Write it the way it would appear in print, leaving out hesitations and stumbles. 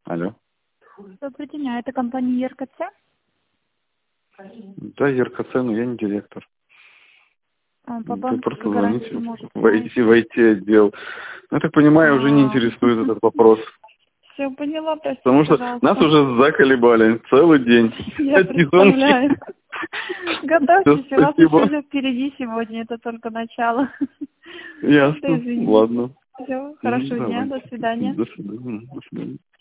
Алло. Добрый день, а это компания ЕРКЦ? Да, ЕРКЦ, но я не директор. По Вы банковской просто гарантии звоните может в знаете. IT-отдел. Ну, я так понимаю, уже не интересует этот вопрос. Все поняла, простите, Потому что нас пожалуйста. уже заколебали целый день. Я Одни звонки. представляю. Всё, Готовьтесь, у вас спасибо. еще впереди сегодня, это только начало. Ясно. Извините. Ладно. Все, хорошего дня, Давайте. до свидания. До свидания. До свидания.